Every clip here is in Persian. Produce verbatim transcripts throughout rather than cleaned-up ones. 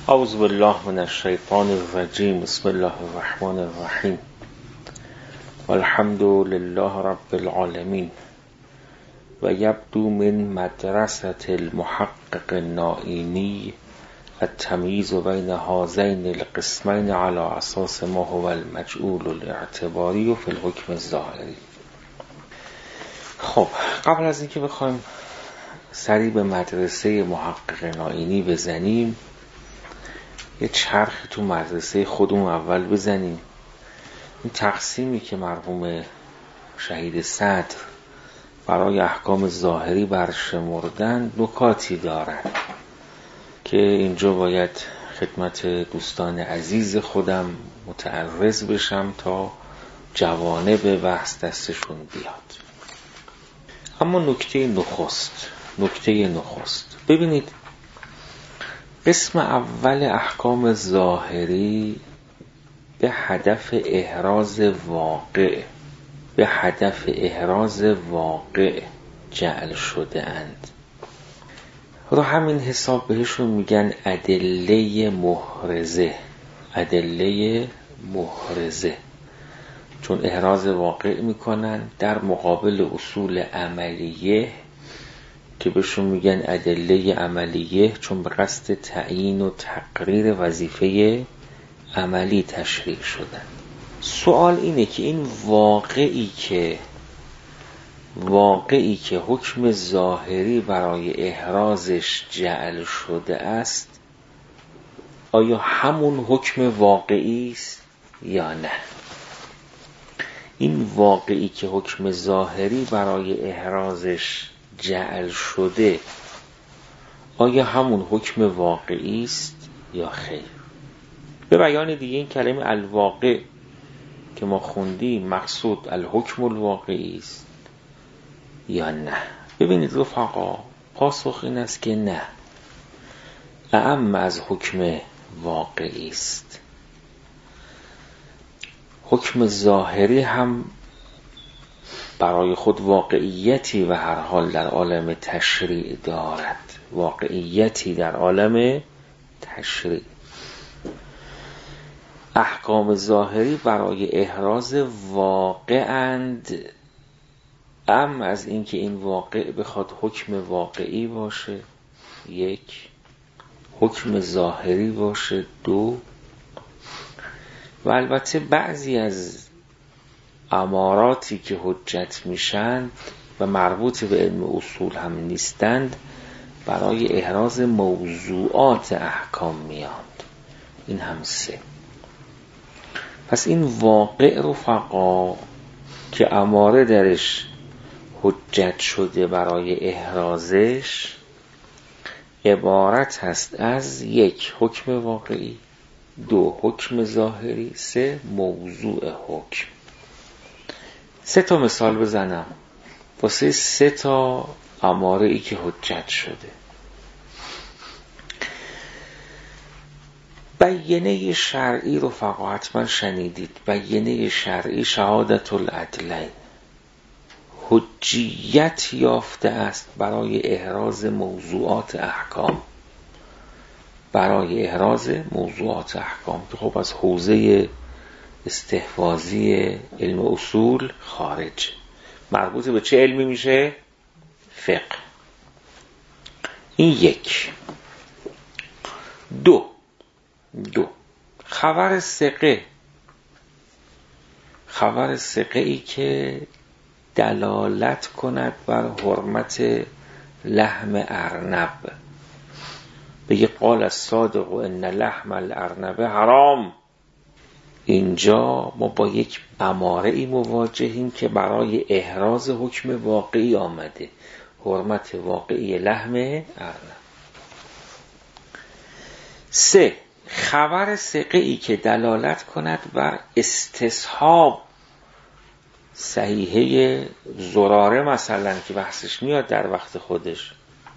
اعوذ بالله من الشیطان الرجیم. بسم الله الرحمن الرحیم. والحمد لله رب العالمین. و یبدو من مدرسة المحقق النائینی التمییز بین هذین القسمین على اساس ما هو المجعول الاعتباری فی الحکم الظاهری. خب قبل از اینکه بخوایم سری به مدرسه محقق نائینی بزنیم، یه چرخ تو مدرسه خودمون اول بزنیم. این تقسیمی که مرحوم شهید صدر برای احکام ظاهری برشمردن نکاتی دارن که اینجا باید خدمت دوستان عزیز خودم متعرض بشم تا جوانب بحث دستشون بیاد. اما نکته نخست نکته نخست ببینید، قسم اول احکام ظاهری به هدف احراز واقع به هدف احراز واقع جعل شده اند. رو همین حساب بهشون میگن ادله محرزه ادله محرزه چون احراز واقع میکنن در مقابل اصول عملیه که بهشون میگن ادله عملیه، چون به قصد تعیین و تقریر وظیفه عملی تشریع شدن. سوال اینه که این واقعی که واقعی که حکم ظاهری برای احرازش جعل شده است، آیا همون حکم واقعی است یا نه؟ این واقعی که حکم ظاهری برای احرازش جعل شده، آیا همون حکم واقعی است یا خیر؟ به بیان دیگه این کلمه الواقع که ما خوندیم مقصود الحکم الواقعی است یا نه؟ ببینید رفقا، پاسخ این است که نه، اعم از حکم واقعی است. حکم ظاهری هم برای خود واقعیتی و هر حال در عالم تشریع دارد، واقعیتی در عالم تشریع. احکام ظاهری برای احراز واقعند، اما از اینکه این واقع بخواد حکم واقعی باشه یک، حکم ظاهری باشه دو، و البته بعضی از اماراتی که حجت میشن و مربوط به علم اصول هم نیستند برای احراز موضوعات احکام میاند. این هم سه. پس این واقع رفقا که اماره درش حجت شده برای احرازش عبارت هست از یک، حکم واقعی، دو، حکم ظاهری، سه، موضوع حکم. سه تا مثال بزنم واسه سه تا اماره ای که حجت شده. بیانیه شرعی رو فقط حتما شنیدید. بیانیه شرعی شهادت العدلین حجیت یافته است برای احراز موضوعات احکام برای احراز موضوعات احکام که خب از حوزه استحفاظی علم اصول خارج، مربوط به چه علمی میشه؟ فقه. این یک. دو دو خبر ثقه خبر ثقه ای که دلالت کند بر حرمت لحم ارنب. بگه قال الصادق ان لحم الارنب حرام. اینجا ما با یک اماره ای مواجهیم که برای احراز حکم واقعی آمده، حرمت واقعی لحم ارنب. سه، خبر ثقه ای که دلالت کند بر استصحاب. صحیحه زراره مثلا که بحثش میاد در وقت خودش.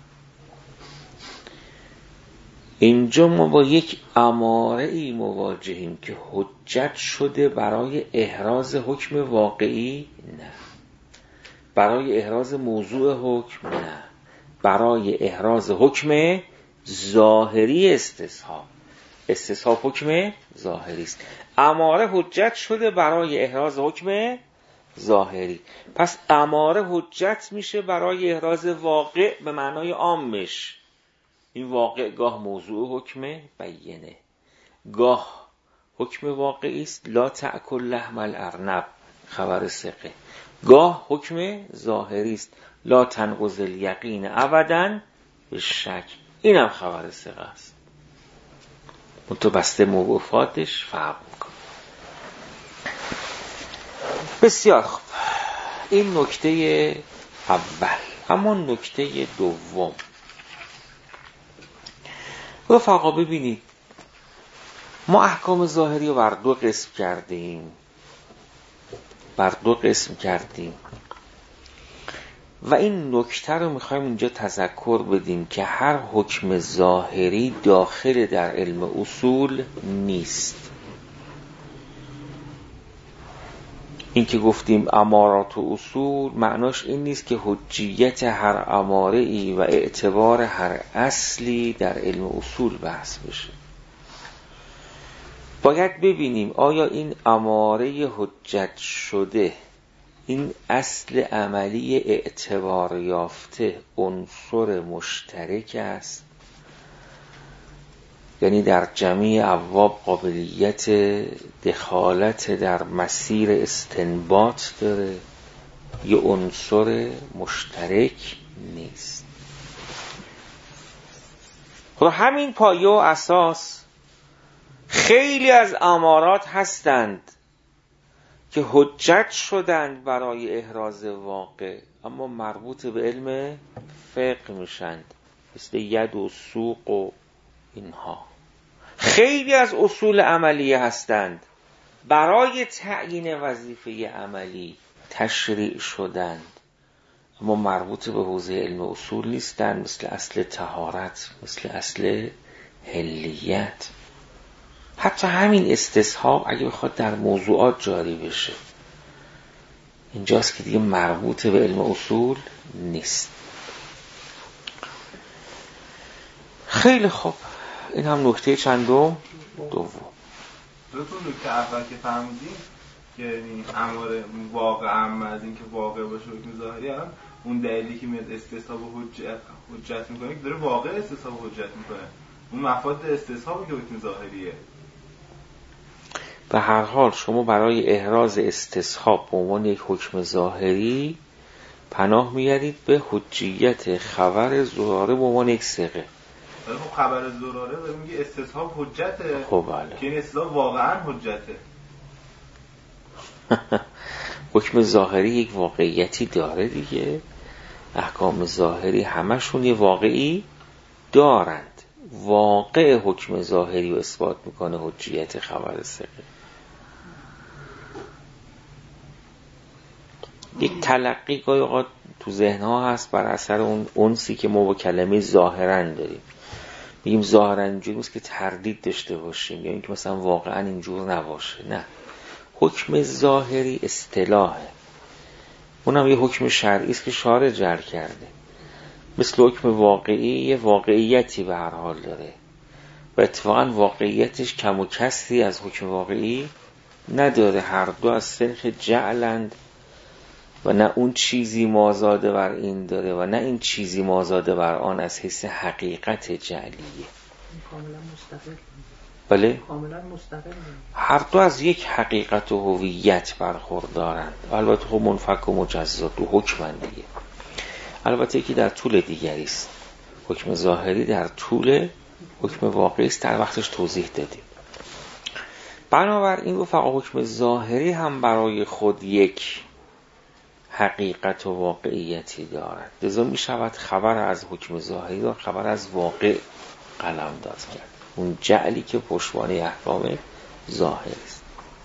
اینجا ما با یک اماره ای مواجهیم که حجت شده برای احراز حکم واقعی، نه برای احراز موضوع حکم، نه برای احراز حکم ظاهری استصحاب. استصحاب حکم ظاهری است. اماره حجت شده برای احراز حکم ظاهری، پس اماره حجت میشه برای احراز واقع به معنای عامش. این واقع گاه موضوع حکم بینه، گاه حکم واقعی است، لا تأکل لحم الارنب، خبر ثقه، گاه حکم ظاهری است، لا تنقض الیقین ابدا به شک، اینم خبر ثقه است. متبسته موقوفاتش فرق میکنه. بسیار خوب، این نکته اول. اما نکته دوم، رفقا ببینید ما احکام ظاهری رو بر دو قسم کردیم بر دو قسم کردیم و این نکته رو میخوایم اینجا تذکر بدیم که هر حکم ظاهری داخل در علم اصول نیست. این که گفتیم امارات و اصول معناش این نیست که حجیت هر اماره ای و اعتبار هر اصلی در علم اصول بحث بشه. باید ببینیم آیا این اماره حجت شده، این اصل عملی اعتبار یافته عنصر مشترک است، یعنی در جمعی ابواب قابلیت دخالت در مسیر استنباط داره، یه عنصر مشترک نیست. خب همین پایه و اساس خیلی از امارات هستند که حجت شدند برای احراز واقع اما مربوط به علم فقه میشند، مثل ید و سوق و اینها. خیلی از اصول عملیه هستند برای تعیین وظیفه عملی تشریع شدند اما مربوط به حوزه علم اصول نیستند، مثل اصل طهارت، مثل اصل حلیت. حتی همین استصحاب اگه بخواد در موضوعات جاری بشه اینجاست که دیگه مربوط به علم اصول نیست. خیلی خوب، این هم نکته چندم؟ دوم. دو تا نکته اول که فهمیدیم که یعنی اماره واقعا از این که واقع باشه حکم ظاهری هم اون دلیلی که میاد استصحاب حجت حجت میکنه که داره واقع استصحاب حجت میکنه، اون مفاد استصحابی که حکم ظاهریه. به هر حال شما برای احراز استصحاب به عنوان یک حکم ظاهری پناه میارید به حجیت خبر زراره به عنوان یک ثقه. ولی خب خبر زراره داره میگه استصحاب حجته. خب بله. که این استصحاب واقعا حجته. حکم ظاهری یک واقعیتی داره دیگه. احکام ظاهری همشون یه واقعی دارند. واقع حکم ظاهری رو اثبات میکنه حجیت خبر ثقه. یک تلقی گاهی اوقات تو ذهن ها هست بر اثر اون انسی که ما با کلمه ظاهرا داریم. میگیم ظاهرا اینجوری نیست که تردید داشته باشیم یا اینکه مثلا واقعا اینجور نباشه. نه، حکم ظاهری اصطلاحه، اونم یه حکم شرعی است که شارع جعل کرده. مثل حکم واقعی یه واقعیتی به هر حال داره و اتفاقا واقعیتش کم و کسری از حکم واقعی نداره. هر دو از سنخ جعلند و نه اون چیزی مازاده بر این داره و نه این چیزی مازاده بر آن از حیث حقیقت جعلیه. کاملا مستقل. بله؟ کاملا مستقل. هر دو از یک حقیقت و هویت برخوردارند. البته خب منفک و مجزا دو حکمند دیگه. البته که در طول دیگری است. حکم ظاهری در طول حکم واقعی است، در وقتش توضیح دادیم. بنابراین رفقا حکم ظاهری هم برای خود یک حقیقت و واقعیتی دارد. لذا می شود خبر از حکم ظاهری را خبر از واقع قلمداد کرد، اون جعلی که پشتوانه احکام ظاهری است.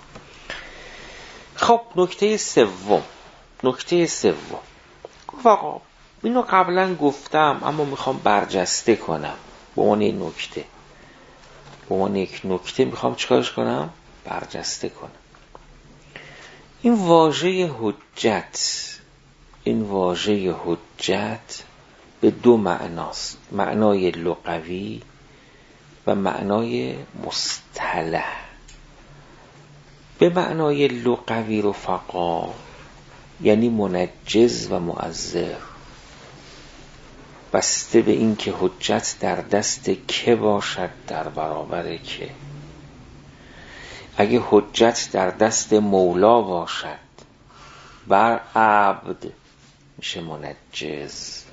خب نکته سوم نکته سوم رفقا اینو قبلا گفتم اما میخوام برجسته کنم به عنوان یک نکته به عنوان یک نکته میخوام چیکارش کنم؟ برجسته کنم. این واژه حجت این واژه حجت به دو معناست. معنای لغوی و معنای مصطلح. به معنای لغوی رفقا یعنی منجز و معذر، بسته به این که حجت در دست که باشد در برابر که. اگه حجت در دست مولا باشد بر عبد میشه منجز.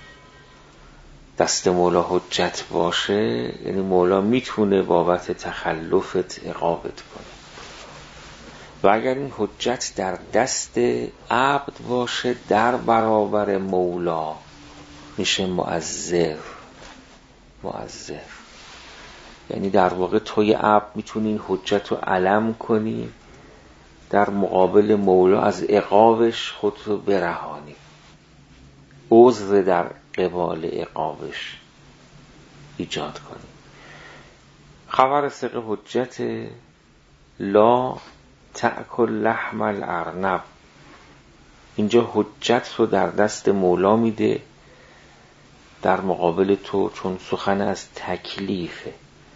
دست مولا حجت باشه یعنی مولا میتونه بابت تخلفت عقابت کنه، و اگر این حجت در دست عبد باشه در برابر مولا میشه معذر. معذر یعنی در واقع توی عبد میتونی این حجت رو علم کنی، در مقابل مولا از عقابش خودت رو برهانی، عذر در قبال عقابش ایجاد کنی. خبر ثقه حجت لا تأکل لحم الارنب، اینجا حجت رو در دست مولا میده در مقابل تو، چون سخن از تکلیفه.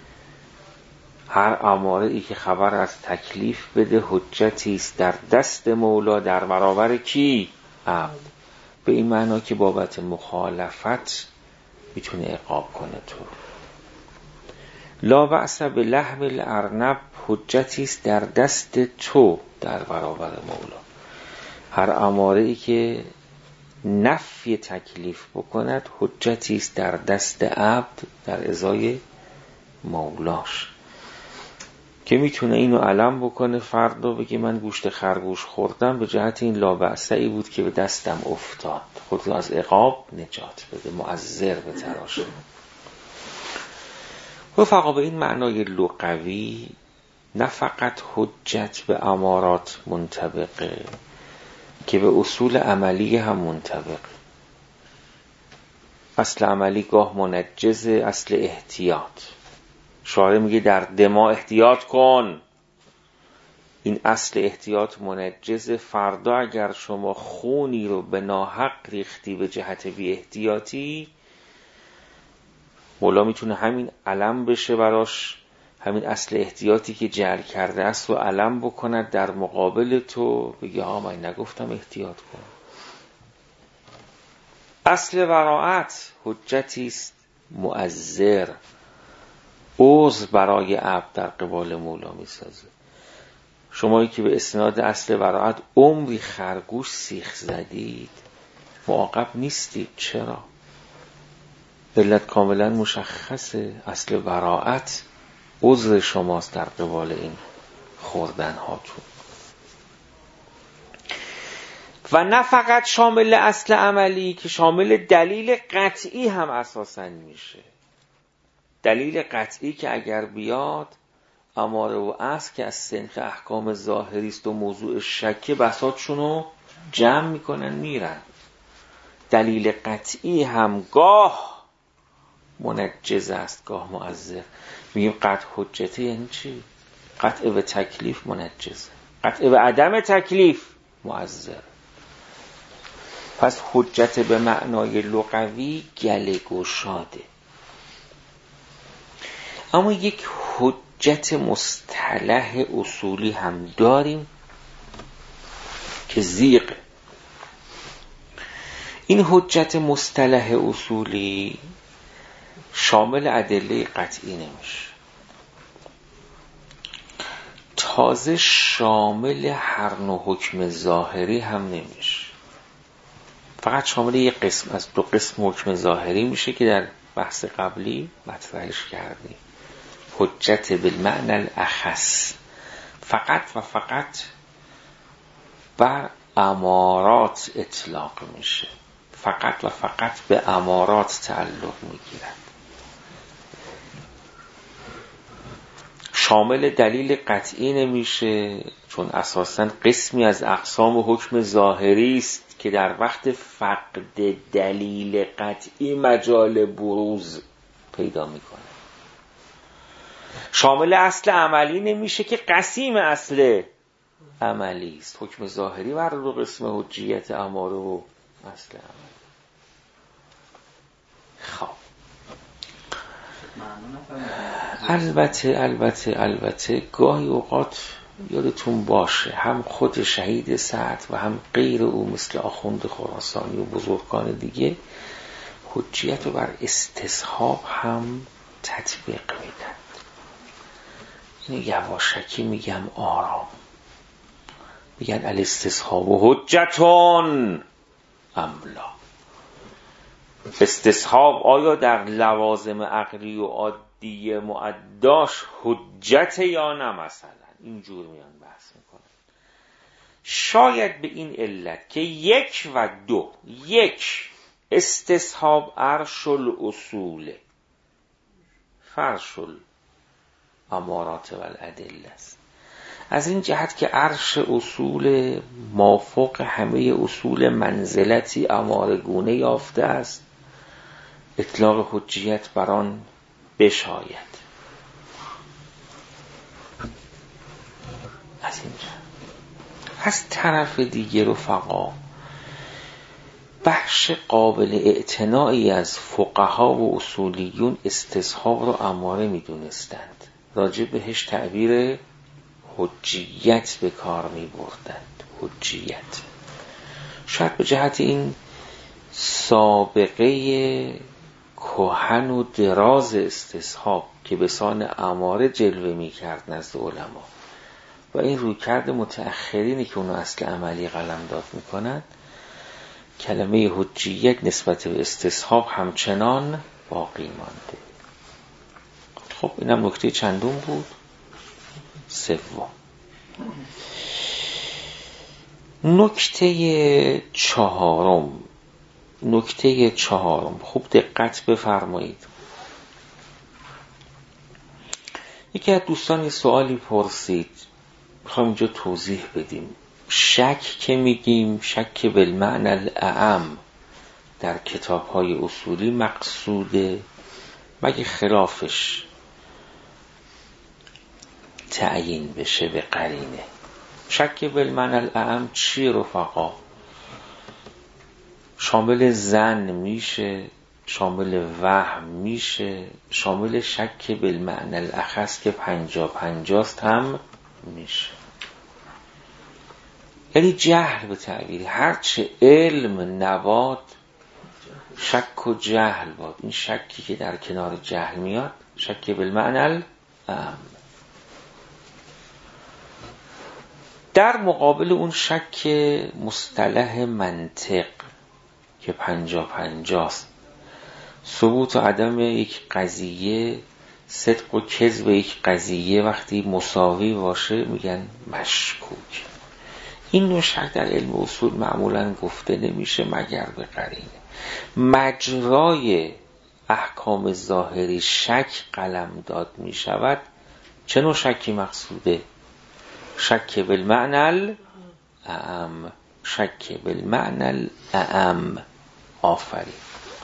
هر اماره ای که خبر از تکلیف بده حجتی است در دست مولا در برابر کی؟ عبد. به این معنا که بابت مخالفت میتونه عقاب کنه تو. لا بأس به لحم الارنب حجتی است در دست تو در برابر مولا. هر اماره ای که نفی تکلیف بکند حجتی است در دست عبد در ازای مولاش، که میتونه اینو علم بکنه فردا بگه من گوشت خرگوش خوردم به جهت این لابعصه ای بود که به دستم افتاد، خود رو از عقاب نجات بده، معذر به تراشه. رفقا به این معنای لغوی نه فقط حجت به امارات منطبقه که به اصول عملی هم منطبقه. اصل عملی گاه منجز، اصل احتیاط. شارع میگه در دما احتیاط کن، این اصل احتیاط منجز. فردا اگر شما خونی رو به ناحق ریختی به جهت بی احتیاطی، مولا میتونه همین علم بشه براش، همین اصل احتیاطی که جعل کرده است رو علم بکند در مقابل تو، بگه ها من نگفتم احتیاط کن. اصل براعت حجتی است معذر، عذر برای عبد در قبال مولا میسازه. شمایی که به اسناد اصل براعت عمری خرگوش سیخ زدید معاقب نیستید. چرا؟ علت کاملا مشخصه، اصل براعت عذر شماست در قبال این خوردن هاتون. و نه فقط شامل اصل عملی که شامل دلیل قطعی هم اساساً میشه. دلیل قطعی که اگر بیاد اماره و اصل که از سنخ احکام ظاهری است و موضوع شکه بساطشون رو جمع میکنن میرن. دلیل قطعی هم گاه منجز است گاه معذر. میگیم قطع حجته یعنی چی؟ قطع به تکلیف منجزه، قطع به عدم تکلیف معذر. پس حجت به معنای لغوی گله گشاده. اما یک حجت مصطلح اصولی هم داریم که زیغ. این حجت مصطلح اصولی شامل ادله قطعی نمیشه، تازه شامل هر نوع حکم ظاهری هم نمیشه. فقط شامل یک قسم از دو قسم حکم ظاهری میشه که در بحث قبلی مطرحش کردیم. حجت بالمعنی الاخص فقط و فقط بر امارات اطلاق میشه، فقط و فقط به امارات تعلق میگیرد. شامل دلیل قطعی نمیشه، چون اساساً قسمی از اقسام حکم ظاهری است که در وقت فقد دلیل قطعی مجال بروز پیدا میکنه. شامل اصل عملی نمیشه که قسیم اصل عملی است. حکم ظاهری بر دو قسم حجیت اماره و اصل عملی. خب معنی نفهمیدم. البته البته البته گاهی اوقات یادتون باشه هم خود شهید سعد و هم غیر او مثل آخوند خراسانی و بزرگان دیگه حجیت رو بر استصحاب هم تطبیق میدن. این یواشکی میگم آرام، میگن الاستصحاب و حجتون املا. استصحاب آیا در لوازم عقلی و عادی معداش حجت یا نه؟ مثلا اینجور میان بحث میکنن. شاید به این علت که یک و دو، یک استصحاب عرش الاصول فرش الامارات و الادله است، از این جهت که عرش اصول مافوق همه اصول منزلتی امارگونه یافته است، اطلاق حجیت بر آن بشاید. از این جهت از طرف دیگر رفقا بخش قابل اعتنایی از فقها و اصولیون استصحاب را اماره می دونستند، راجع بهش تعبیر حجیت به کار می بردند. حجیت شاید به جهت این سابقه کهن و دراز استصحاب که به سان اماره جلوه می کرد نزد علما و این رویکرد متأخرینی که اونو اصل عملی قلمداد می کنند، کلمه حجیت نسبت به استصحاب همچنان باقی مانده. خب اینم نکته چندم بود؟ سوم. نکته چهارم نکته چهارم خوب دقت بفرمایید. یکی از دوستان یه سوالی پرسید، میخوام اینجا توضیح بدیم. شک که میگیم شک بالمعنی الاعم در کتاب‌های اصولی مقصوده مگه خلافش تعیین بشه به قرینه. شک بالمعنی الاعم چیه رفقا؟ شامل ظن میشه، شامل وهم میشه، شامل شک بالمعنی الاخص که پنجا پنجاست هم میشه. یعنی جهل به تعبیر هرچه علم نباد شک و جهل باد. این شکی که در کنار جهل میاد شک بالمعنی الاعم. در مقابل اون شک مصطلح منطق که پنجا پنجاست، ثبوت و عدم یک قضیه، صدق و کذب یک قضیه وقتی مساوی باشه میگن مشکوک. این نوع شک در علم اصول معمولاً گفته نمیشه مگر به قرینه. مجرای احکام ظاهری شک قلم داد میشود. چه نوع شکی مقصوده؟ شک بالمعنی الاعم. شک بالمعنی الاعم. آفرین.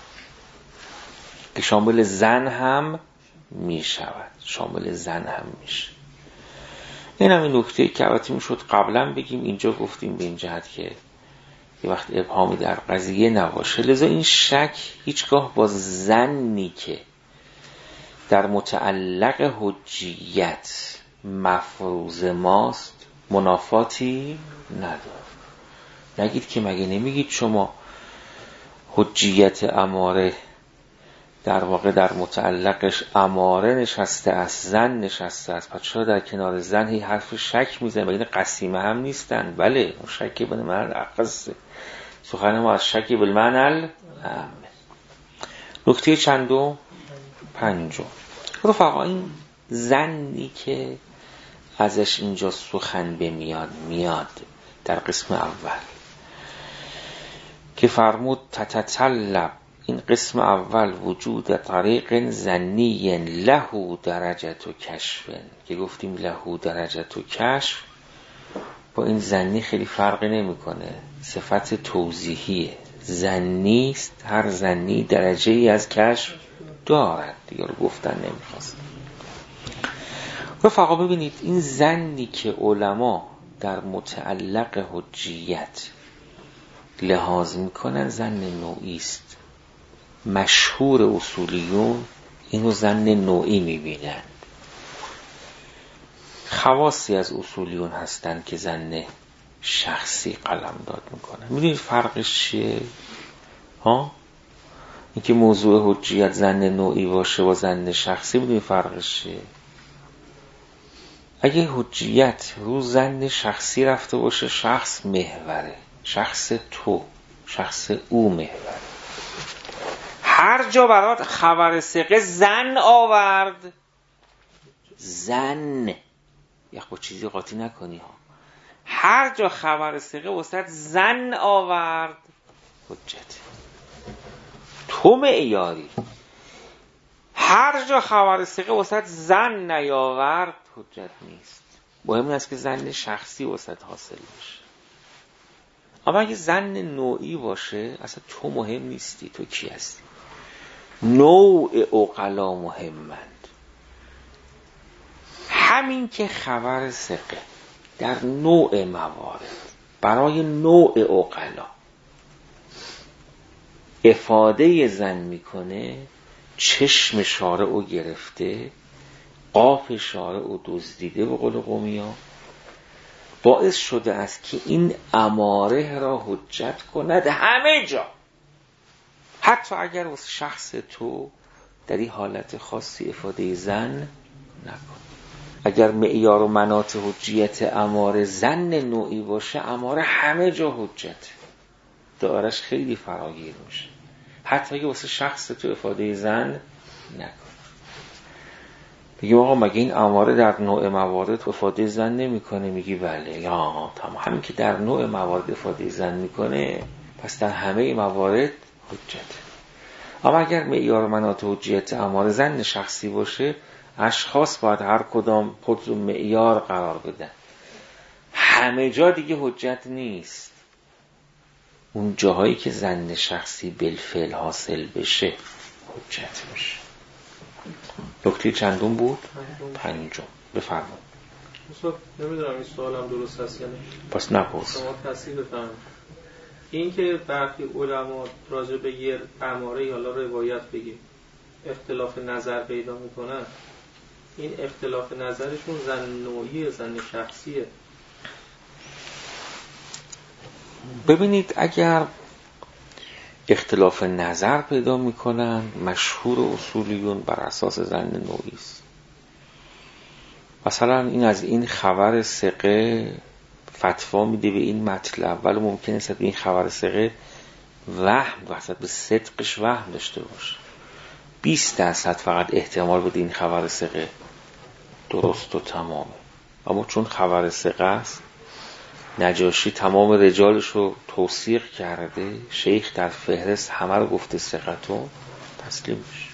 که شامل زن هم می شود. شامل زن هم میشه. این هم این نکته که البته میشد قبلا بگیم، اینجا گفتیم به این جهت که یه وقت ابهامی در قضیه نباشه. لذا این شک هیچگاه با ظنی که در متعلق حجیت مفروض ماست منافاتی نداره. نگید که مگه نمیگید شما حجیت اماره در واقع در متعلقش اماره نشسته است، زن نشسته است، پس چرا در کنار زن هی حرف شک میزنه؟ مگه قسیمه هم نیستن؟ بله اون شکی به معنی اقصد سخن ما از شکی بالمعنی الاعم. نکته چندم؟ پنجم. رفقا این زنی که ازش اینجا سخن بمیاد میاد در قسم اول که فرمود تتطلب، این قسم اول وجود طریق ظنی له درجت و کشف، که گفتیم له درجت و کشف با این ظنی خیلی فرقی نمیکنه، صفت توضیحیه. ظنی است، هر ظنی درجه ای از کشف دارد، دیگه رو گفتن نمیخواست. رفقا ببینید این ظنی که علما در متعلق حجیت لحاظ میکنن ظن نوعی است. مشهور اصولیون اینو ظن نوعی میبینند. خواصی از اصولیون هستن که ظن شخصی قلمداد میکنن. میدونید فرقش چیه؟ ها؟ اینکه موضوع حجیت ظن نوعی باشه با ظن شخصی، میدونید فرقش چیه؟ اگه حجیت رو ظن شخصی رفته باشه، شخص محوره، شخص تو، شخص او محوره. هر جا برات خبر ثقه ظن آورد، ظن یک با چیزی قاطی نکنی ها، هر جا خبر ثقه وسط ظن آورد حجت. تو معیاری، هر جا خبر ثقه وسط ظن نیاورد حجت نیست. مهم این است که ظن شخصی وسط حاصل باشه. اما اگه ظن نوعی باشه اصلا تو مهم نیستی، تو کی هستی. نوع عقلا مهمند. همین که خبر ثقه در نوع موارد برای نوع عقلا افاده ظن میکنه، چشم شارع رو گرفته، قاف شارع رو دزدیده به قول قومیا، باعث شده است که این اماره را حجت کند همه جا، حتی اگر از شخص تو در این حالت خاصی افاده ظن نکن. اگر معیار و مناط حجیت اماره ظن نوعی باشه، اماره همه جا حجت، دارش خیلی فراگیر میشه، حتی اگه واسه شخص تو افاده ظن نکن. بگیم آقا مگه این اماره در نوع موارد افاده ظن نمیکنه؟ میگی بله. یا تمام، همین که در نوع موارد افاده ظن میکنه پس در همه موارد حجت. اما اگر معیار مناط حجیت اماره ظن شخصی باشه، اشخاص باید هر کدام خود رو معیار قرار بدن، همه جا دیگه حجت نیست. اون جاهایی که ظن شخصی بالفعل حاصل بشه حجت میشه. نکته چندم بود؟ پنجم. بفرمایید. استاد نمیدونم این سوالم درست هست یا نه. پس نپرس. شما تصحیح بفرمایید. این که برخی علما راجع به یه اماره یا روایت بگیم اختلاف نظر پیدا میکنن، این اختلاف نظرشون ظن نوعی ظن شخصیه؟ ببینید اگر اختلاف نظر پیدا میکنن، مشهور اصولیون بر اساس ظن نوعی است. مثلا این از این خبر ثقه فتوا میده به این مطلب، ولی ممکنه است به این خبر ثقه وهم واسط به صدقش وهم داشته باشه. بیست درصد فقط احتمال بده این خبر ثقه درست و تمامه. اما چون خبر ثقه است، نجاشی تمام رجالش رو توثیق کرده، شیخ در فهرست همه رو گفته ثقتون، تسلیم میشه.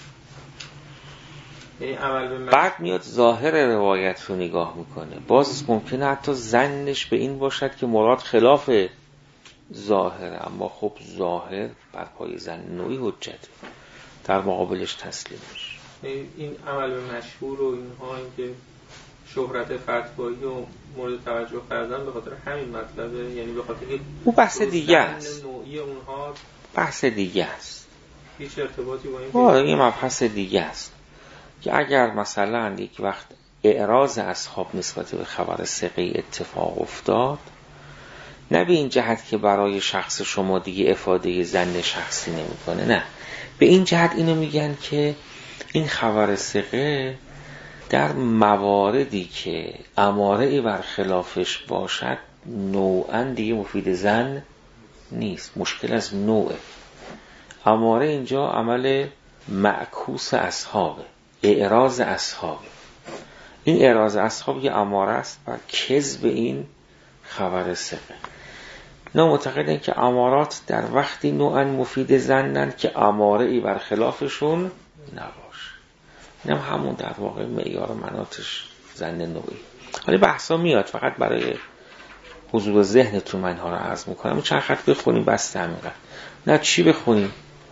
بعد میاد ظاهر روایت رو نگاه میکنه، باز ممکنه حتی ظنش به این باشد که مراد خلاف ظاهره، اما خب ظاهر بر پای ظن نوعی حجته، در مقابلش تسلیم میشه. این عمل به مشهور و اینها، این که شهرت فتوایی و مورد توجه کردن به خاطر همین مطلبه، یعنی به خاطر که اون بحث دیگه است، نوعی اونها بحث دیگه است، هیچ ارتباطی با این با این مبحث دیگه است. که اگر مثلا یک وقت اعراض اصحاب نسبت به خبر ثقه اتفاق افتاد، نه به این جهت که برای شخص شما دیگه افاده ظن شخصی نمیکنه، نه، به این جهت اینو میگن که این خبر ثقه در مواردی که اماره بر خلافش باشد نوعاً دیگه مفید ظن نیست، مشکل از نوعه. اماره اینجا عمل معکوس اصحابه، اعراض اصحابه. این اعراض اصحاب یه اماره است بر کذب این خبر ثقه. نه معتقدن که امارات در وقتی نوعاً مفید ظنن که اماره ای بر خلافشون نباشه. اینم همون در واقع معیار مناطش ظن نوعی. حالا بحثا میاد، فقط برای حضور ذهنتون من اینها رو عرض میکنم. چند خط بخونیم بس همینقدر. نه چی بخونیم؟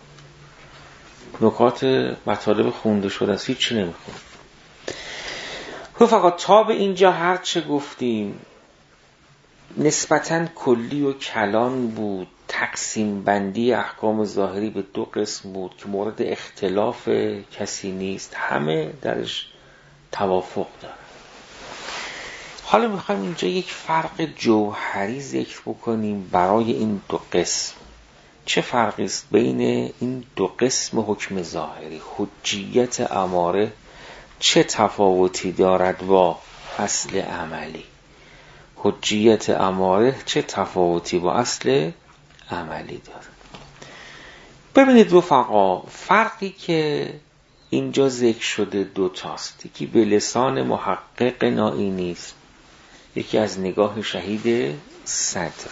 نکات مطالب خونده شده است، هیچ چی نمیخونیم. فقط تا به اینجا هر چه گفتیم نسبتاً کلی و کلان بود، تقسیم بندی احکام ظاهری به دو قسم بود که مورد اختلاف کسی نیست، همه درش توافق داره. حالا میخوایم اینجا یک فرق جوهری ذکر بکنیم برای این دو قسم. چه فرقی است بین این دو قسم حکم ظاهری؟ حجیت اماره چه تفاوتی دارد با اصل عملی؟ حجیت اماره چه تفاوتی با اصل عملی دارد؟ ببینید رفقا، فرقی که اینجا ذکر شده دو تاست. یکی به لسان محقق نائینی است، یکی از نگاه شهید صدر.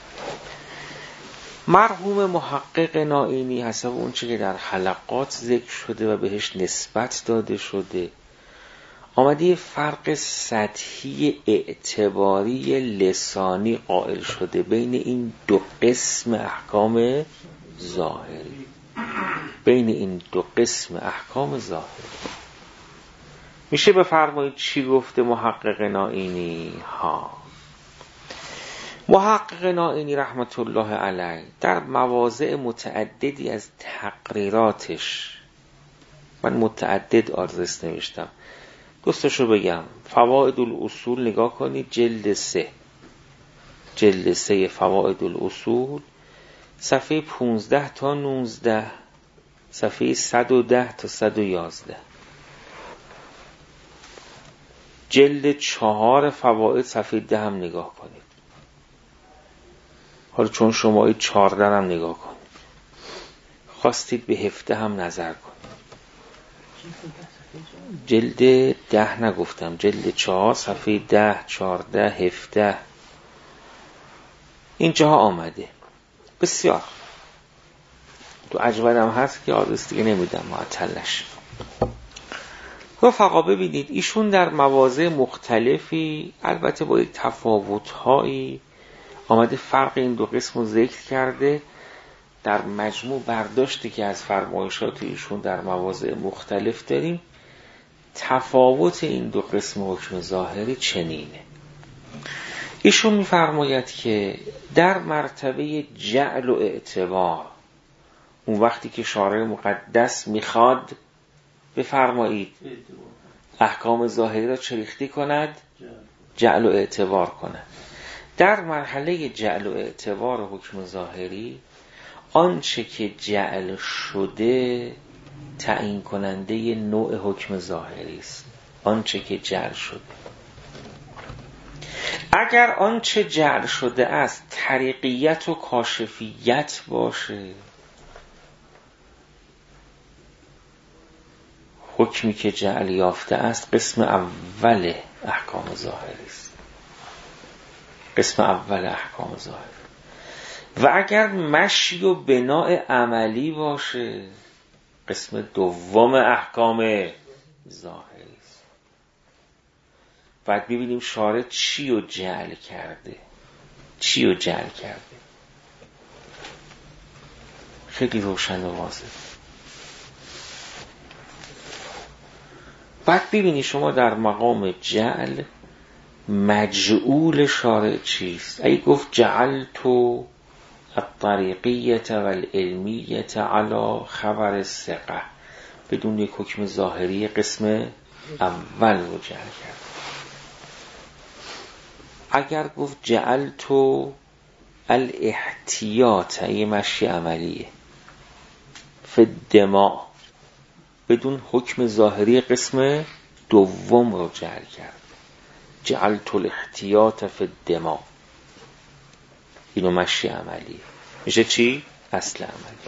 مرحوم محقق نائینی حسب اون چه که در حلقات ذکر شده و بهش نسبت داده شده، آمده فرق سطحی اعتباری لسانی قائل شده بین این دو قسم احکام ظاهری. بین این دو قسم احکام ظاهری میشه بفرمایید چی گفته محقق نائینی؟ ها، محقق نائینی رحمت الله علیه در مواضع متعددی از تقریراتش، من متعدد آرزست نوشتم، دوستاشو بگم، فوائد الاصول نگاه کنید، جلد سه جلد سه فوائد الاصول، صفحه پونزده تا نوزده، صفحه صد و ده تا صد و یازده، جلد چهار فوائد صفحه ده هم نگاه کنید. حالا چون شما چهارده هم نگاه کنید، خواستید به هفته هم نظر کنید. جلد ده نگفتم، جلد چهار صفحه ده، چهارده، هفته، اینجاها آمده. بسیار تو اجودم هست که آدرس دیگه نمیدم معطلش. رفقا ببینید، ایشون در مواضع مختلفی البته با یک تفاوت‌هایی آمده فرق این دو قسم رو ذکر کرده. در مجموع برداشتی که از فرمایشات ایشون در مواضع مختلف داریم، تفاوت این دو قسم حکم ظاهری چنینه. ایشون می‌فرماید که در مرتبه جعل و اعتبار، اون وقتی که شارع مقدس میخواد بفرمایید احکام ظاهری را چریختی کند، جعل و اعتبار کند. در مرحله جعل و اعتبار حکم ظاهری، آنچه که جعل شده تعیین کننده نوع حکم ظاهری است. آنچه که جعل شده، اگر آنچه جعل شده است طریقیت و کاشفیت باشه، حکمی که جعل یافته است قسم اول احکام ظاهری است. قسم اول احکام ظاهری. و اگر مشی و بناء عملی باشه، قسم دوم احکام ظاهری است. بعد ببینیم شارع چی رو جعل کرده، چی رو جعل کرده. خیلی روشن و واضح. بعد ببینی شما در مقام جعل مجعول شارع چیست. اگه گفت جعلتو الطریقیت والعلمیت علی خبر الثقه، بدون یک حکم ظاهری قسم اول رو جعل کرد. اگر گفت جعلتو الاحتیاط، یه مشی عملیه، فی الدماء، بدون حکم ظاهری قسم دوم رو جعل کرد. جعلت الاحتیاط فی الدماء، اینو مشی عملیه، میشه چی؟ اصل عملی.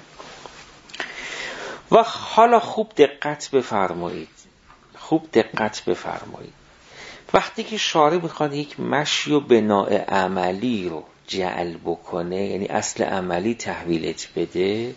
و حالا خوب دقت بفرمایید، خوب دقت بفرمایید. وقتی که شارع میخواد یک مشی و بناء عملی رو جعل بکنه، یعنی اصل عملی تحویلت بده،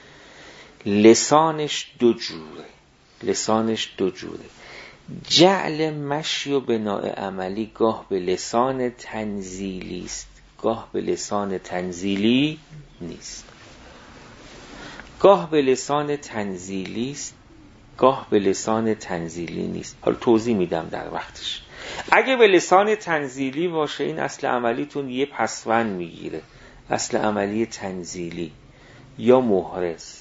لسانش دو جوره. لسانش دو جوره. جعل مشی و بناء عملی گاه به لسان تنزیلی است، گاه به لسان تنزیلی نیست. گاه به لسان تنزیلی است، گاه به لسان تنزیلی نیست. حالا توضیح میدم در وقتش. اگه به لسان تنزیلی باشه، این اصل عملیتون یه پسوند میگیره، اصل عملی تنزیلی یا محرز.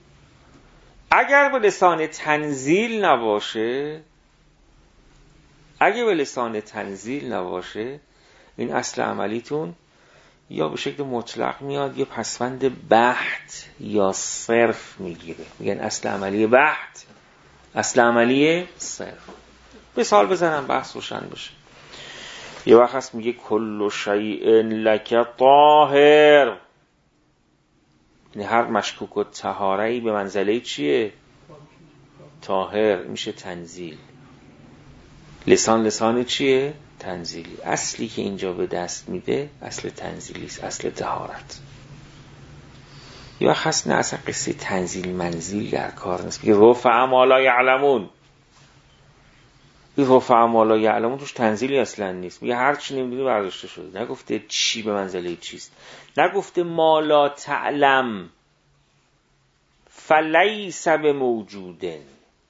اگر به لسان تنزیل نباشه، اگه به لسان تنزیل نباشه این اصل عملیتون یا به شکل مطلق میاد یا پسوند بحت یا صرف میگیره. میگن اصل عملی بحت، اصل عملی صرف. مثال بزنم بحث روشن بشه. یه وقت هست میگه کل شیء لک طاهر، یعنی هر مشکوک و طهاره‌ای به منزله چیه؟ طاهر. میشه تنزیل. لسان لسان چیه؟ تنزیلی. اصلی که اینجا به دست میده اصل تنزیلی است، اصل طهارت. یا خاص نه اصلا قصه تنزیل منزیل در کار نیست. میگه رفع ما لا یعلمون. این رفع ما لا یعلمون توش تنزیلی اصلا نیست. میگه هر چی نمیدونی برداشته شده. نگفته چی به منزله چیست. نگفته ما لا تعلم فلیس بموجودن.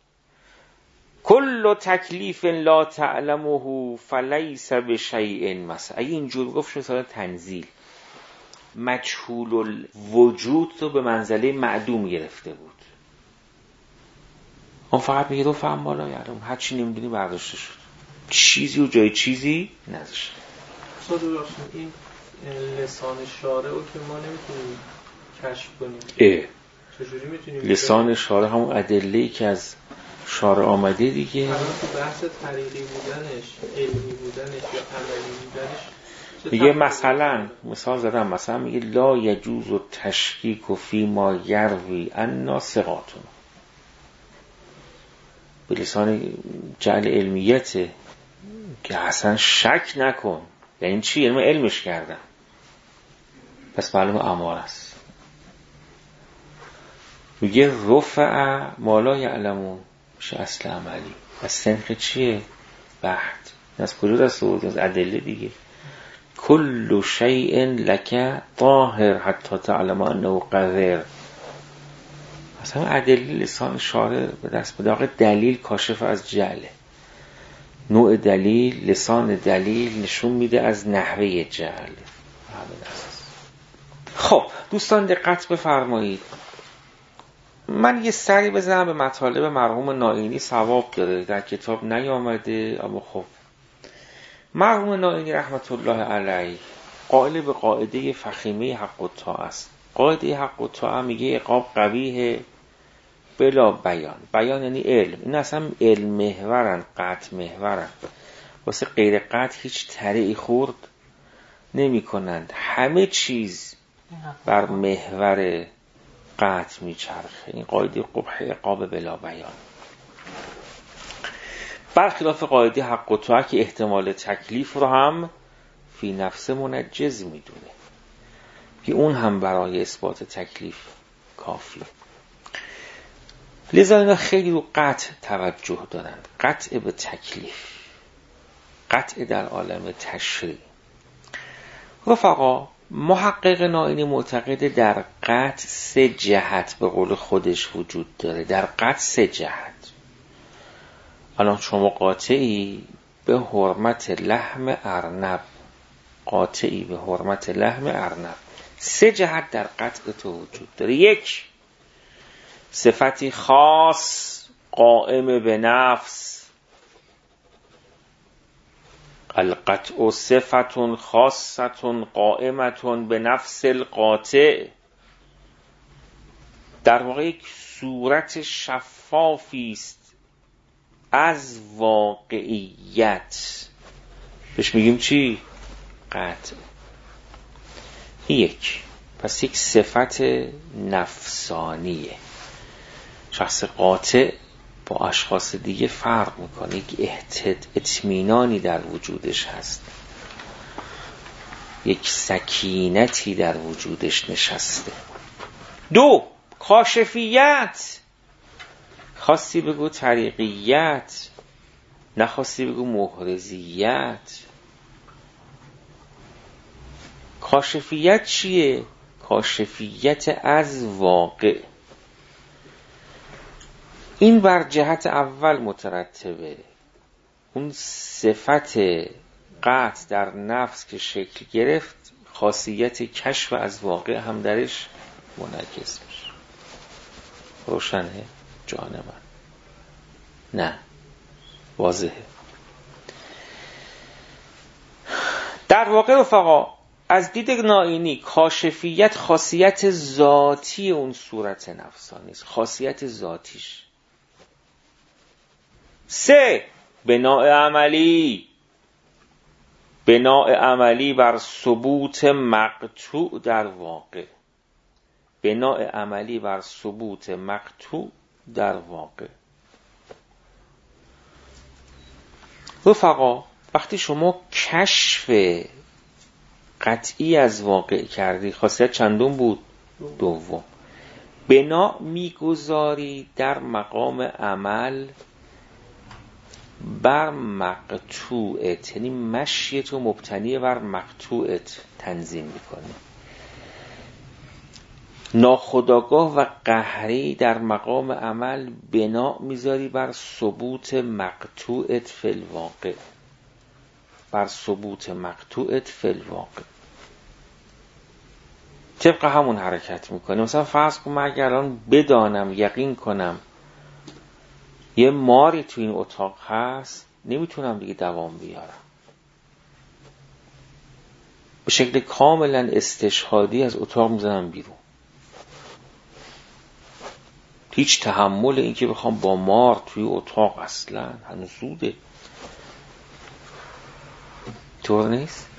کل تکلیف لا تعلمه فلیس بشیء. مثلا اگه اینجور گفت شد مثلا تنزیل، مجهول الوجود رو به منزله معدوم گرفته بود. اون فقط میگه رفع ما لا یعلمون، هر چی نمیدونی برداشته شد، چیزی و جای چیزی نذاشته. این لسان شارع رو که ما نمیتونیم کشف کنیم. اه. چجوری میتونیم؟ لسان شارع همون ادله‌ای که از شارع آمده دیگه. الان تو بحث طریقی بودنش، علمی بودنش یا عملی بودنش میگه مثلا مثال زدم، مثلا میگه لا یجوز و تشکیک و فی ما یروی انا ثقاتون. به لسان جعل علمیته که اصلا شک نکن. یعنی چی؟ یعنی من علمش کردم، پس معلوم امار است. میگه رفع ما لا یعلمون میشه اصل عملی. از سنخ چیه؟ بحت. از کجا دست بود؟ از ادله دیگه. کل شیء لک طاهر حتی تعلم انه قذر. مثلا ادله لسان شارع به دست بده. آقا دلیل کاشف از جعله. نوع دلیل، لسان دلیل نشون میده از نحوه جعل. خب دوستان دقت بفرمایید. من یه سری بزنم به مطالب مرحوم نائینی، ثواب داره، در کتاب نیامده، اما خب مرحوم نائینی رحمت الله علیه قائل به قاعده فخیمه حق و طاعه است. قاعده حق و طاعه میگه عقاب قبیح بلا بیان. بیان یعنی علم. این اصلا علم محورن، قطع محورن. واسه غیر قطع هیچ طریقی خورد نمی کنند. همه چیز بر محور قطع میچرخه. این قاعده قبح عقاب بلا بیان. برخلاف قاعده حق و طاعه که احتمال تکلیف رو هم فی نفس منجز میدونه که اون هم برای اثبات تکلیف کافیه. لذا اینا خیلی رو قطع توجه دارن. قطع به تکلیف، قطع در عالم تشریع. رفقا محقق نائینی معتقد در قطع سه جهت به قول خودش وجود داره. در قطع سه جهت. الان شما قاطعی به حرمت لحم ارنب، قاطعی به حرمت لحم ارنب. سه جهت در قطع تو وجود داره. یک، صفتی خاص قائم به نفس. القطع صفت خاصت قائمت به نفس القاطع. در واقع یک صورت شفافی است از واقعیت. بهش میگیم چی؟ قطع. یک، پس یک صفت نفسانیه. شخص قاطع با اشخاص دیگه فرق میکنه. یک اطمینانی در وجودش هست، یک سکینتی در وجودش نشسته. دو، کاشفیت. خواستی بگو طریقیت، نخواستی بگو محرزیت. کاشفیت چیه؟ کاشفیت از واقع. این بر جهت اول مترتبه. اون صفت قطع در نفس که شکل گرفت، خاصیت کشف از واقع هم درش منعکس میشه. روشنه جان من؟ نه، واضحه. در واقع رفقا از دید نائینی کاشفیت خاصیت ذاتی اون صورت نفسانی است، خاصیت ذاتیش. سه، بناء عملی، بناء عملی بر ثبوت مقطوع در واقع، بناء عملی بر ثبوت مقطوع در واقع. رفقا وقتی شما کشف قطعی از واقع کردی، خاصیت چندم بود؟ دوم. بنا میگذاری در مقام عمل بر مقطوعت، یعنی مشیت و مبتنی بر مقطوعت تنظیم میکنی. ناخودآگاه و قهری در مقام عمل بنا میذاری بر ثبوت مقطوعت فی الواقع، بر ثبوت مقطوعت فی الواقع. طبق همون حرکت میکنی. مثلا فرض کن من اگر الان بدانم، یقین کنم یه ماری تو این اتاق هست، نمیتونم دیگه دوام بیارم. به شکل کاملا استشهادی از اتاق میزنم بیرون. هیچ تحمل این که بخوام با مار توی اتاق اصلا هنوز زوده. طور نیست؟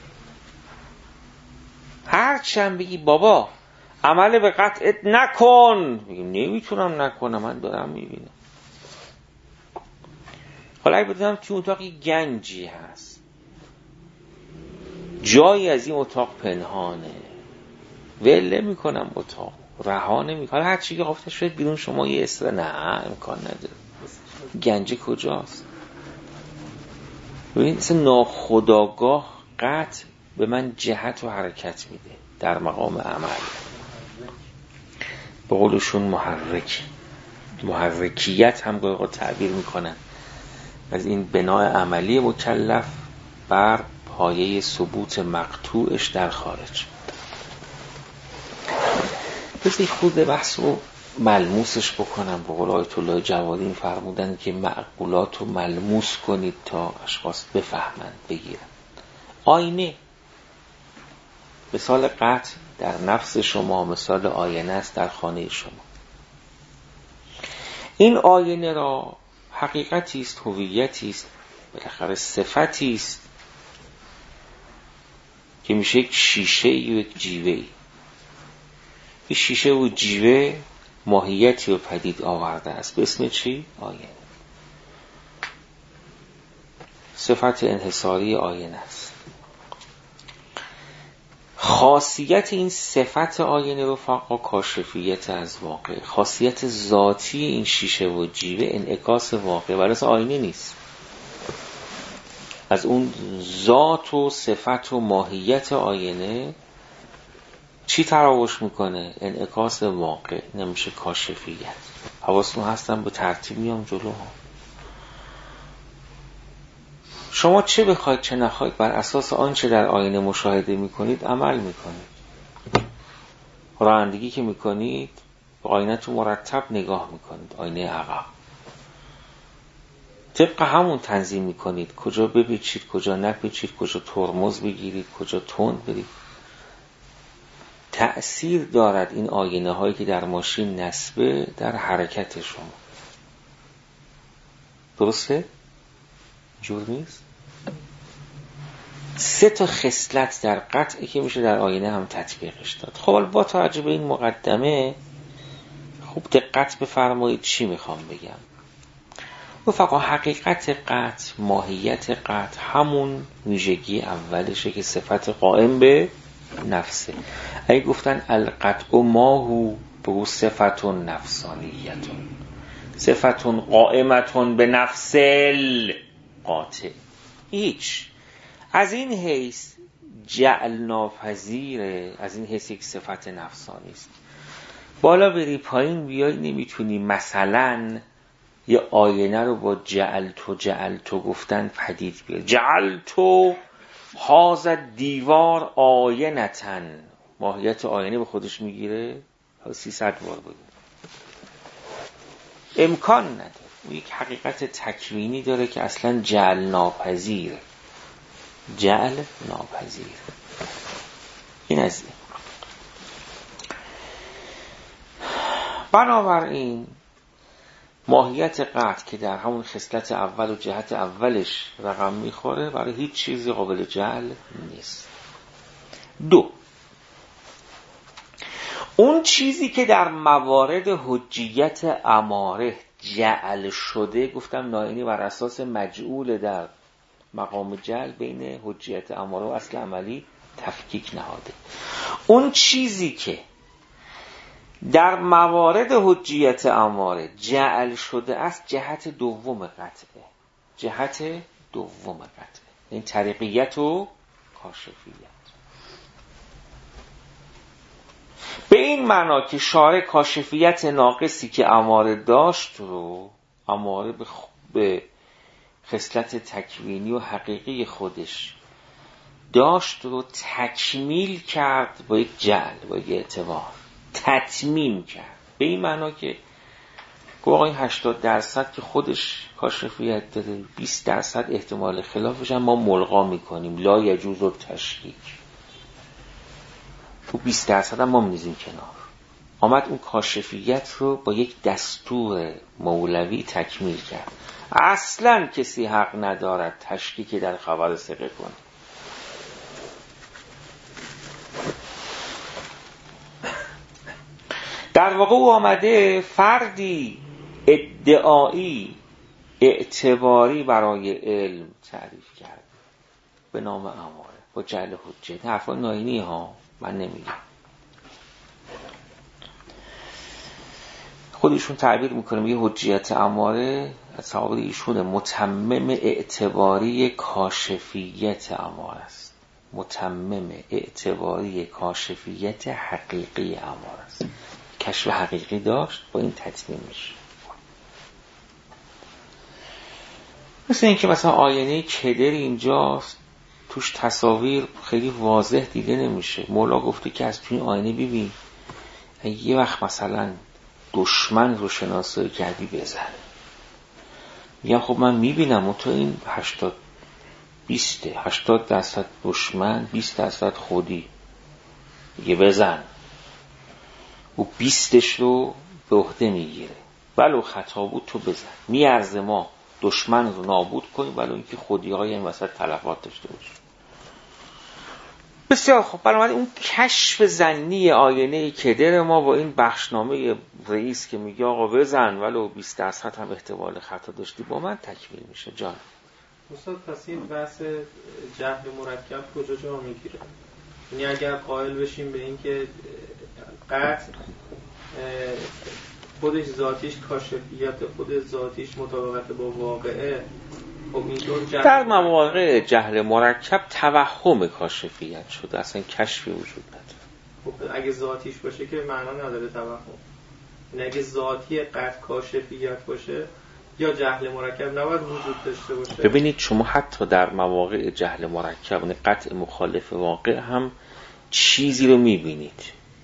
هر چند بگی بابا عمل به قطعت نکن، بگیم نمیتونم نکنم، من دارم میبینم. حالا اگه بدونم توی اتاق یه گنجی هست، جایی از این اتاق پنهانه، وله میکنم اتاق، رها نمیکنم. حالا هر چی که گفته شد بیرون، شما یه استر نه امکان نداره. گنج کجاست؟ ببین اصلا ناخودآگاه قطع به من جهت و حرکت میده در مقام عمل. به قولشون محرک، محرکیت هم گاهی تعبیر میکنن از این بنای عملی مکلف بر پایه ثبوت مقطوعش در خارج. بذاری خود بحث رو ملموسش بکنم. به قول آیت الله جوادی فرمودن که معقولات رو ملموس کنید تا اشخاص بفهمند، بگیرن. آینه مثال قطع در نفس شما، مثال آینه است در خانه شما. این آینه را حقیقتی است، هویتی است، بالاخره صفتی است که میشه یک شیشه و یک جیوه. این شیشه و جیوه ماهیتی رو پدید آورده است به اسم چی؟ آینه. صفت انحصاری آینه است. خاصیت این صفت آینه رو فقط کاشفیت از واقع، خاصیت ذاتی این شیشه و جیوه انعکاس واقع، ولی اصلا آینه نیست. از اون ذات و صفت و ماهیت آینه چی تراوش میکنه؟ انعکاس واقع، نمیشه کاشفیت. حواستون هستم به ترتیب میام جلو ها. شما چه بخواید چه نخواید بر اساس آنچه در آینه مشاهده میکنید عمل میکنید. رانندگی که میکنید به آینه تو مرتب نگاه میکنید، آینه عقب. طبق همون تنظیم میکنید کجا بپیچید، کجا نپیچید، کجا ترمز بگیرید، کجا تند برید. تأثیر دارد این آینه هایی که در ماشین نصبه در حرکت شما. درسته؟ جور نیست؟ سه تا خصلت در قطعی که میشه در آینه هم تطبیقش داد. خب حالا با توجه به این مقدمه خوب دقت بفرمایید چی میخوام بگم. و فقط حقیقت قطع، ماهیت قطع همون ویژگی اولشه که صفت قائم به نفسه. اگه گفتن القطع ماهو به صفت نفسانیتون، صفت قائمتون به نفس القاطع، هیچ از این حیث جعل ناپذیره، از این حیث یک صفت نفسانی است. بالا بری پایین بیای نمیتونی مثلا یه آینه رو با جعل تو جعل تو گفتن پدید بیاری. جعل تو حاضر دیوار آینتن، ماهیت آینه به خودش میگیره؟ سیصد بار بگو امکان نداره. یک حقیقت تکوینی داره که اصلا جعل ناپذیره. جعل ناپذیر. این از این. بنابراین ماهیت قطع که در همون خصلت اول و جهت اولش رقم میخوره برای هیچ چیزی قابل جعل نیست. دو، اون چیزی که در موارد حجیت اماره جعل شده، گفتم نائینی بر اساس مجعول در مقام جعل بین حجیت اماره و اصل عملی تفکیک نهاده. اون چیزی که در موارد حجیت اماره جعل شده است جهت دوم قطعه، جهت دوم قطعه، این طریقیت و کاشفیت. به این معنا که شارع کاشفیت ناقصی که اماره داشت رو، اماره به, به خصلت تکوینی و حقیقی خودش داشت رو تکمیل کرد با یک جعل، با یک اعتبار تتمیم کرد. به این معنا که گویا این هشتاد درصد که خودش کاشفیت داره، بیست درصد احتمال خلافش هم ما ملغا میکنیم، لا یجوز التشکیک، تو بیست درصد هم ما می‌ریزیم کنار. آمد اون کاشفیت رو با یک دستور مولوی تکمیل کرد. اصلاً کسی حق ندارد تشکیک در خبر ثقه کنه. در واقع او آمده فردی ادعایی اعتباری برای علم تعریف کرد به نام اماره با جعل حجت. حرفا نائینی ها، من نمیگم. خودشون تعبیر میکنه یه حجیت اماره از تعبیر ایشون متمم اعتباری کاشفیت اماره است، متمم اعتباری کاشفیت حقیقی اماره است. کشف حقیقی داشت با این تتمیم میشه. مثل این که مثلا آینه کدر اینجاست، توش تصاویر خیلی واضح دیده نمیشه. مولا گفته که از توی آینه ببین، یه وقت مثلا دشمن رو شناسایی کردی بزن. میگم خب من میبینم و تو این هشتاد بیسته، هشتاد درصد دشمن، بیست درصد خودی، یه بزن. و بیستش رو به عهده میگیره. ولو خطا بود تو بزن. میارزه ما دشمن رو نابود کنیم ولو اینکه خودی های این وسط تلفات داشته باشه. بسیار خب. بنابراین اون کشف ظنی آینه کدر ما با این بخشنامه رئیس که میگه آقا بزن ولو بیست درصد هم احتمال خطا داشتی با من تکمیل میشه. جان استاد پس این بحث جهل مرکب کجا جا میگیره؟ یعنی اگر قائل بشیم به این که قطع خودش ذاتیش کاشفیت، خود ذاتیش مطابقت با واقعه، خب اینطور در مواقع جهل مرکب توهم کاشفیت شده، اصلا کشفی وجود نداره. خب اگه ذاتیش باشه که معنا نداره توهم. این اگه ذاتی قطع کاشفیت باشه یا جهل مرکب نباید وجود داشته باشه. ببینید شما حتی در مواقع جهل مرکب یعنی قطع مخالف واقع هم چیزی رو میبینید،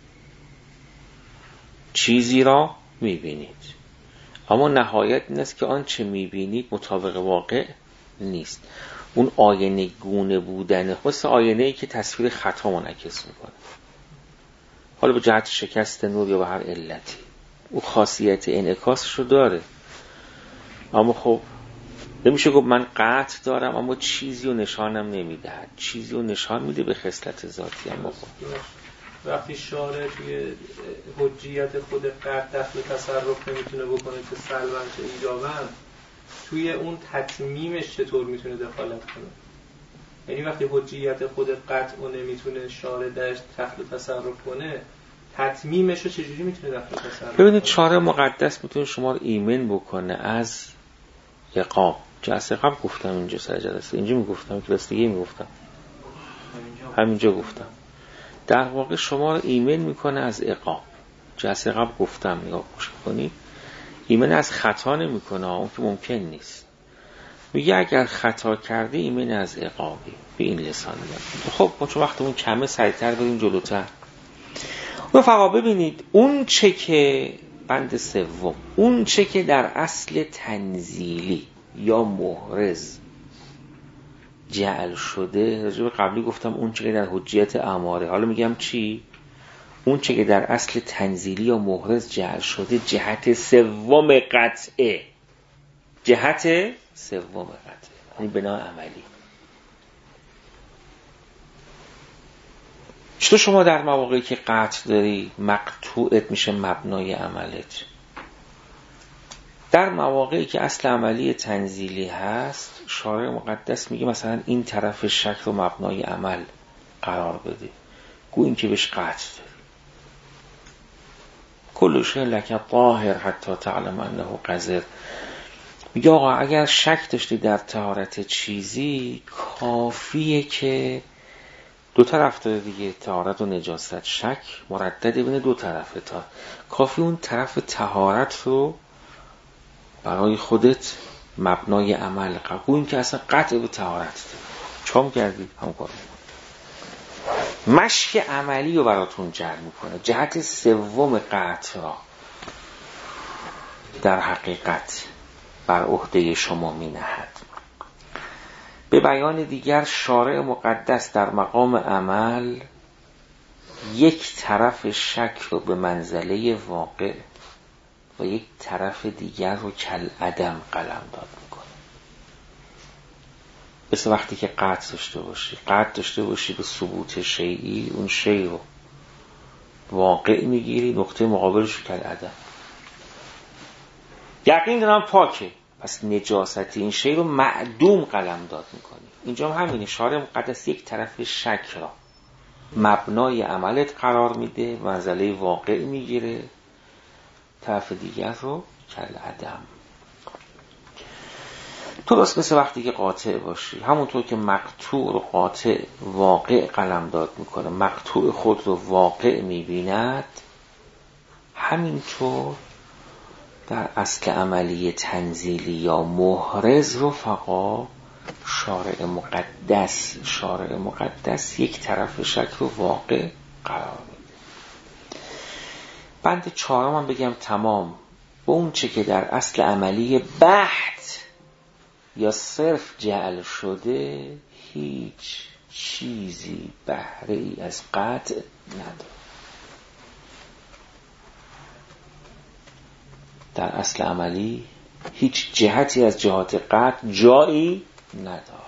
چیزی را میبینید، اما نهایت این است که آن چه میبینید مطابق واقع نیست. اون آینه گونه بودن مثل آینه‌ای که تصویر خطا منعکس میکنه، حالا به جهت شکست نور یا به هر علتی او خاصیت انعکاسش رو داره، اما خب نمیشه گفت من قطع دارم اما چیزی رو نشانم نمیدهد. چیزی رو نشان میده به خصلت ذاتی. اما خب وقتی شارع توی حجیت خود قطع دخل تصرف نمیتونه بکنه که سلباً چه ایجاباً، توی اون تتمیمش چطور میتونه دخالت کنه؟ یعنی وقتی حجیت خود قطع رو نمیتونه شارع درش دخل تصرف کنه، تتمیمش رو چجوری میتونه دخل تصرف کنه؟ ببینید شارع مقدس میتونه شما رو ایمن بکنه از اقام. جلسه قبل گفتم اینجا سر جلسه اینجا میگفتم که دست دیگه میگفتم همینجا گفتم در واقع شما رو ایمن میکنه از اقام. جلسه قبل گفتم نگاه کنید، ایمن از خطا نمیکنه، اون که ممکن نیست. میگه اگر خطا کرده ایمن از عقابی، به این لسان میگه. خب ما چون وقتمون کمه سریعتر بریم جلوتر. رفقا ببینید اون چه که بند سوم، اون چه که در اصل تنزیلی یا محرز جعل شده، راجع به قبلی گفتم اون چه که در حجیت اماره، حالا میگم چی؟ اون چه که در اصل تنزیلی یا محرز جعل شده جهت سوم قطعه، جهت سوم قطعه، یعنی بنا عملی. چطور شما در مواقعی که قطع داری مقطوعت میشه مبنای عملت؟ در مواقعی که اصل عملی تنزیلی هست شارع مقدس میگه مثلا این طرف شک رو مبنای عمل قرار بده، گو این که بهش قطع داری. کل شیء لک طاهر حتی تعلم انه قذر. میگه آقا اگر شک داشتی در طهارت چیزی کافیه که دو طرف داره دیگه، طهارت و نجاست، شک مردد بین دو طرفه، تا کافی اون طرف طهارت رو برای خودت مبنای عمل قبول، این که اصلا قطع به طهارت داره. چام کردی همون کار میکنه، مشک عملی رو براتون جلب میکنه، جهت سوم قطع را در حقیقت بر عهده شما مینهد. به بیان دیگر شارع مقدس در مقام عمل یک طرف شک رو به منزله واقع و یک طرف دیگر رو کل عدم قلمداد میکنه. مثل وقتی که قطع داشته باشی، قطع داشته باشی به ثبوت شیئی، اون شیء رو واقع میگیری، نقطه مقابلش رو کل عدم. یقین دارم پاکه، پس نجاستی این شیء رو معدوم قلمداد میکنی. اینجا هم همینه، شارع مقدس یک طرف شک را مبنای عملت قرار میده، منزله واقع میگیره، طرف دیگر رو کل عدم. درست مثل وقتی که قاطع باشی، همونطور که مقطوع رو قاطع واقع قلمداد میکنه، مقطوع خود رو واقع میبیند، همینطور در اصل عملی تنزیلی یا محرز رو فقط شارع مقدس شارع مقدس یک طرف شک رو واقع قرار میده. بند چهارم هم بگم تمام. به اون چه که در اصل عملی بحت یا صرف جعل شده هیچ چیزی بهره ای از قطع نداره. در اصل عملی هیچ جهتی از جهات قطع جایی نداره.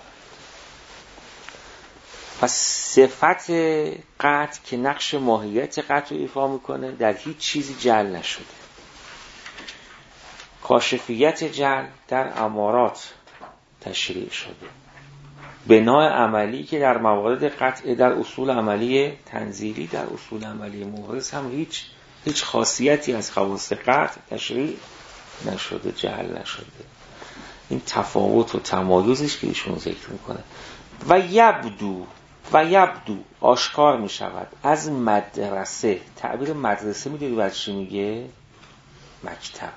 پس صفت قطع که نقش ماهیت قطع رو ایفا میکنه در هیچ چیزی جعل نشده. کاشفیت جعل در امارات تشریع شده. بنای عملی که در موارد قطع در اصول عملی تنزیلی، در اصول عملی محرز هم هیچ هیچ خاصیتی از خواص قطع تشریع نشده، جعل نشده. این تفاوت و تمایزش که ایشون ذکر میکنه. و یبدو و یبدو آشکار میشود از مدرسه. تعبیر مدرسه میدونی بعد چی میگه؟ مکتب.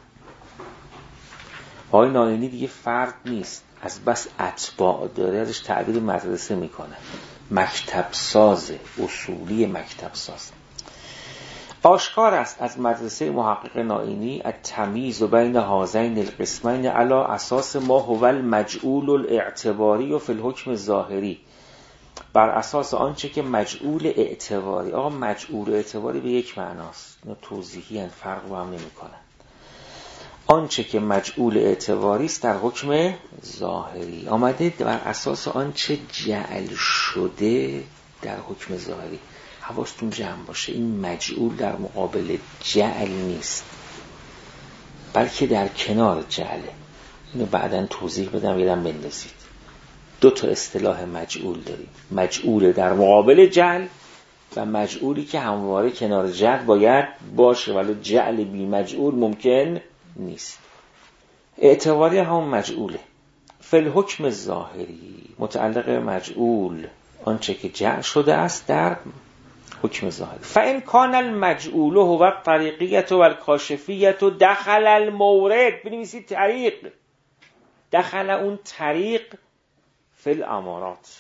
آقای نایینی دیگه فرد نیست، از بس اتباع داره ازش تعبیر مدرسه میکنه. مکتب ساز، اصولی مکتب ساز. آشکار است از مدرسه محقق نائینی التمییز بین هذین القسمین علی اساس ما هو المجعول الاعتباری و فی الحکم ظاهری، بر اساس آنچه که مجعول اعتباری. آقا مجعول اعتباری به یک معناست، اینا توضیحی ان، فرق با هم نمی‌کنن. آنچه که مجعول اعتباری است در حکم ظاهری آمده بر اساس آنچه جعل شده در حکم ظاهری. حواستون جمع باشه، این مجعول در مقابل جعل نیست، بلکه در کنار جعله. اینو بعداً توضیح بدم، یادم بندازید. دو تا اصطلاح مجعول داریم، مجعول در مقابل جعل و مجعولی که همواره کنار جعل باید باشه، ولی جعل بی مجعول ممکن نیست. اعتباری همون مجعوله. فی الحکم ظاهری متعلق مجعول آنچه که جعل شده است در حکم ظاهری. فإن کان المجعول هو الطریقیة و الکاشفیة دخل المورد، بنویسید طریق، دخل اون طریق فی الامارات.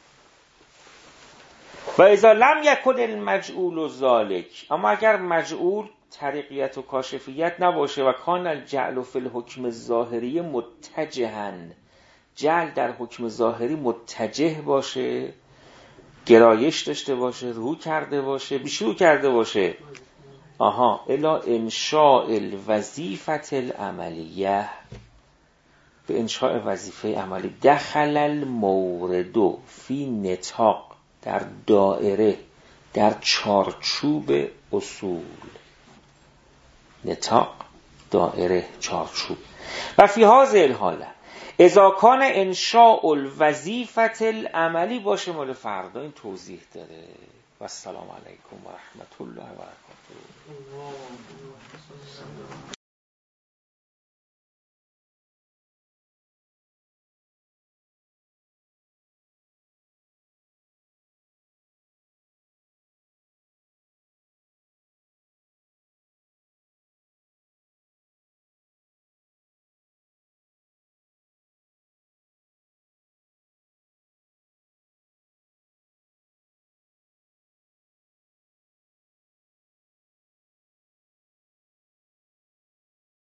و اذا لم یکن المجعول ذالک، اما اگر مجعول طریقیت و کاشفیت نباشه و کان الجعل فی الحکم الظاهری متجها جعل در حکم ظاهری متجه باشه، گرایش داشته باشه، رو کرده باشه، بیشرو کرده باشه. آها الا انشاء الوظیفه العملیه، به انشاء وظیفه عملی. دخل المورد فی نطاق، در دائره، در چارچوب اصول. نطاق، دائره، چارچوب. و فی هذه الحاله اذا کان انشاء الوظیفه العملی باشه مال فردا. این توضیح داره. و السلام علیکم و رحمت الله و برکاته.